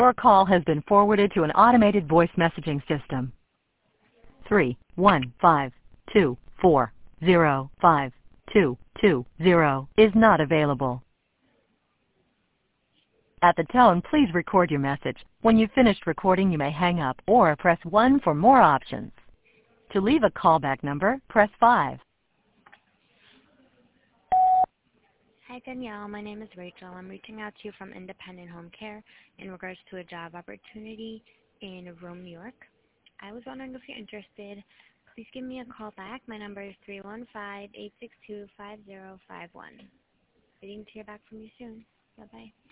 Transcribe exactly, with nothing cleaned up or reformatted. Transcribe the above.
Your call has been forwarded to an automated voice messaging system. three one five two four zero five two two zero is not available. At the tone, please record your message. When you've finished recording, you may hang up or press one for more options. To leave a callback number, press five. Hi, Danielle. My name is Rachel. I'm reaching out to you from Independent Home Care in regards to a job opportunity in Rome, New York. I was wondering if you're interested. Please give me a call back. My number is three one five, eight six two, five zero five one. Waiting to hear back from you soon. Bye-bye.